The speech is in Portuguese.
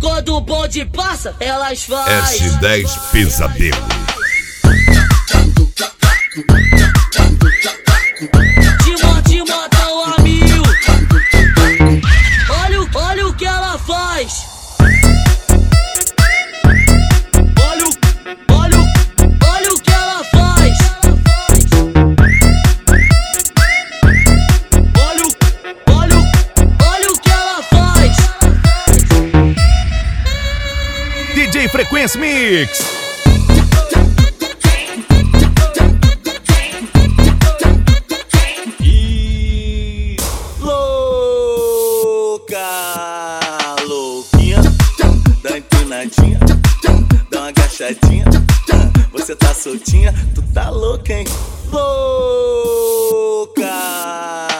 quando o bonde passa, elas faz S10 Pesadelo. Te matam a mil. Olha o que ela faz. Olha o que ela faz. Olha o que ela faz. DJ Frequência Mix. Louquinha, dá empinadinha, dá uma agachadinha. Você tá soltinha, tu tá louca, hein? Louca.